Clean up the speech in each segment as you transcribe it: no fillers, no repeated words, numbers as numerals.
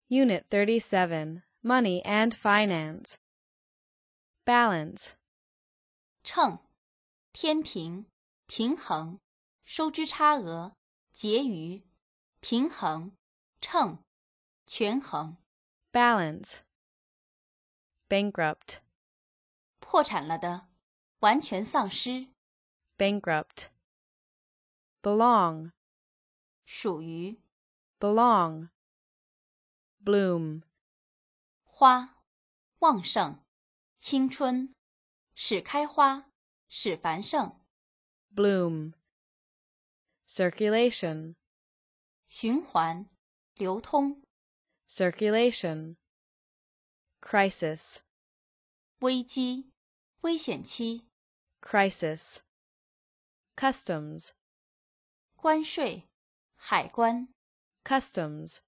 Unit 37, Money and Finance. Balance. 秤，天平，平衡，收支差额，结余，平衡，秤，权衡。 Balance. Bankrupt. 破产了的，完全丧失。 Bankrupt. Belong. 属于。 Belong. Bloom. 花，旺盛，青春，使开花，使繁盛。 Bloom. Circulation. 循环，流通。 Circulation. Crisis. 危机，危险期。 Crisis. Customs. 关税，海关。 Customs.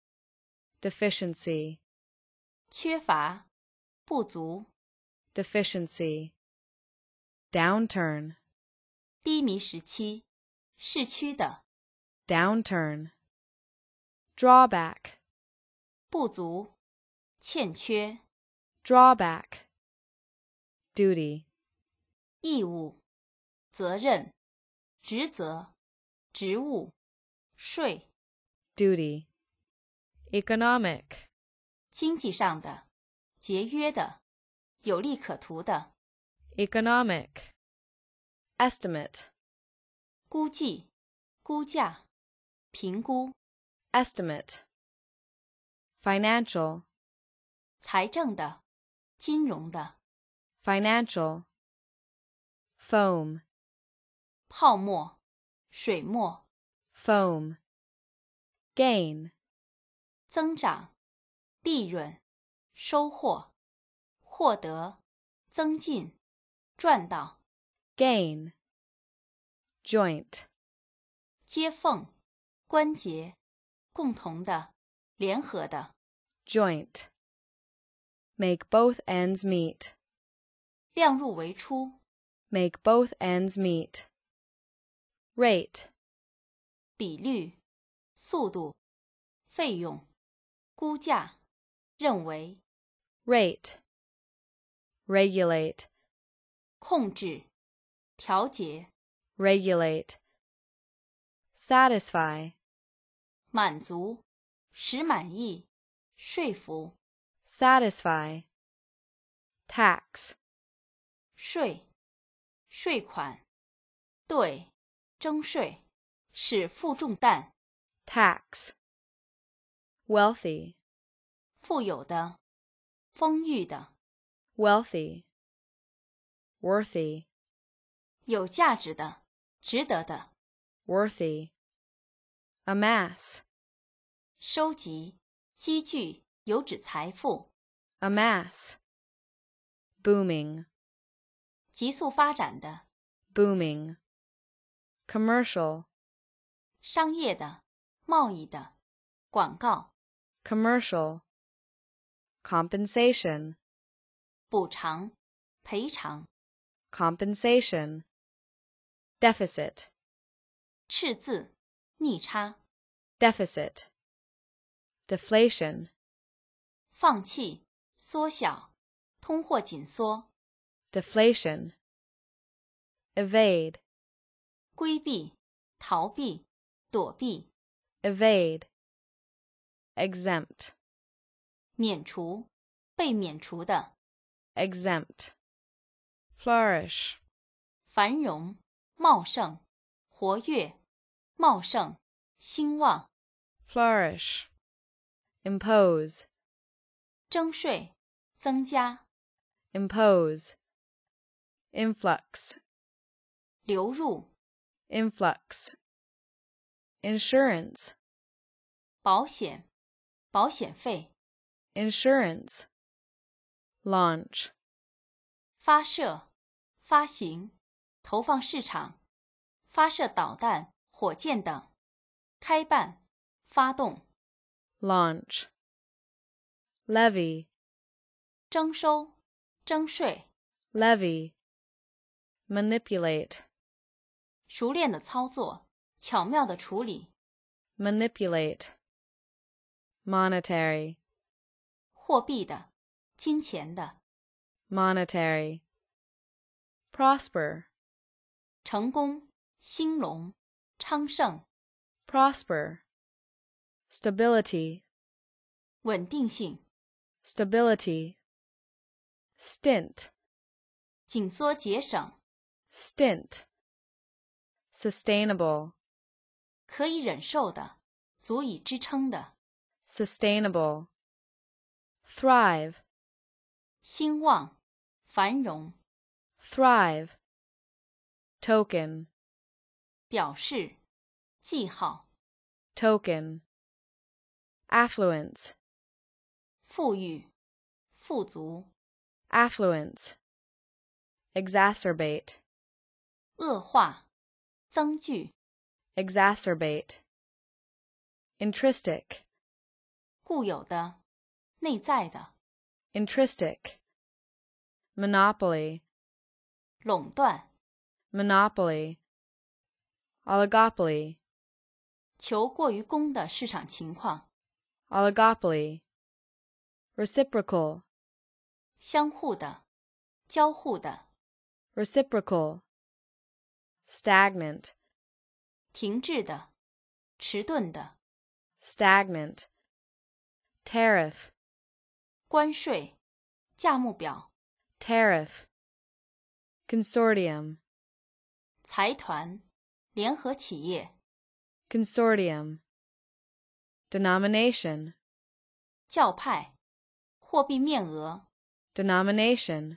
Deficiency. 缺乏，不足。 Deficiency. Downturn. 低迷时期，市区的。 Downturn. Drawback. 不足，欠缺。 Drawback. Duty. 义务，责任，职责，职务，税。 Duty. Economic. 经济上的，节约的，有利可图的。 Economic. Estimate. 估计，估价，评估。 Estimate. Financial. 财政的，金融的。 Financial. Foam. 泡沫，水墨。 Foam. Gain. 增长，利润，收获，获得，增进，赚到。 Gain. Joint. 接缝，关节，共同的，联合的。 Joint. Make both ends meet. 量入为出。 Make both ends meet. Rate. 比率，速度，费用，估价，认为。 Rate. Regulate. 控制，调节。 Regulate. Satisfy. 满足，使满意，说服。 Satisfy. Tax. 税，税款，对，征税，使负重担。 Tax. Wealthy. 富有的，丰裕的。 Wealthy. Worthy. 有价值的，值得的。 Worthy. Amass. 收集，积聚，有指财富。 Amass. Booming. 急速发展的。 Booming. Commercial. 商业的，贸易的，广告。 Commercial. Compensation. 补偿，赔偿。 Compensation. Deficit. 赤字，逆差。 Deficit. Deflation. 放弃，缩小，通货紧缩。 Deflation. Evade. 规避，逃避，躲避。 Evade. Exempt. 免除，被免除的。 Exempt. Flourish. 繁荣，茂盛，活跃，茂盛，兴旺。 Flourish. Impose. 征税，增加。 Impose. Influx. 流入。 Influx. Insurance. 保险，保险费。 Insurance. Launch. 发射，发行，投放市场，发射导弹、火箭等。开办，发动。 Launch. Levy. 征收，征税。 Levy. Manipulate. 熟练的操作，巧妙的处理。 Manipulate. monetary, 货币的，金钱的， monetary, prosper, 成功，兴隆，昌盛， prosper, stability, 稳定性， stability, stint, 紧缩节省， stint, sustainable, 可以忍受的，足以支撑的， sustainable, thrive, 兴旺，繁荣， thrive, token, 表示，记号， token, affluence, 富裕，富足， affluence, exacerbate, 恶化，增剧， exacerbate, intrinsic, 固有的，内在的， intrinsic, monopoly, 垄断， monopoly, oligopoly, 求过于供的市场情况， oligopoly, reciprocal, 相互的，交互的， reciprocal, stagnant, 停滞的，迟钝的， stagnant, tariff, 关税，价目表， tariff, consortium, 财团，联合企业， consortium, denomination, 教派，货币面额， denomination,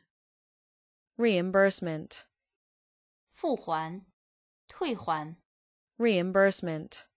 reimbursement, 付还，退还， reimbursement.